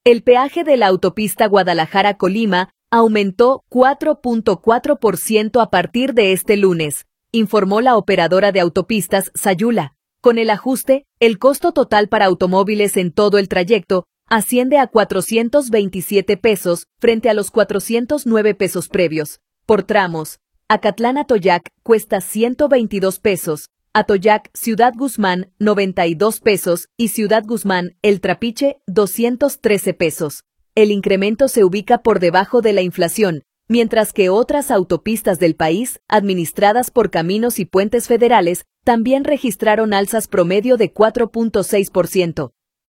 El peaje de la autopista Guadalajara-Colima aumentó 4.4% a partir de este lunes, informó la operadora de autopistas Sayula. Con el ajuste, el costo total para automóviles en todo el trayecto asciende a 427 pesos frente a los 409 pesos previos. Por tramos, Acatlán-Atoyac cuesta 122 pesos, Atoyac-Ciudad Guzmán 92 pesos y Ciudad Guzmán-El Trapiche 213 pesos. El incremento se ubica por debajo de la inflación, mientras que otras autopistas del país, administradas por Caminos y Puentes Federales, también registraron alzas promedio de 4.6%.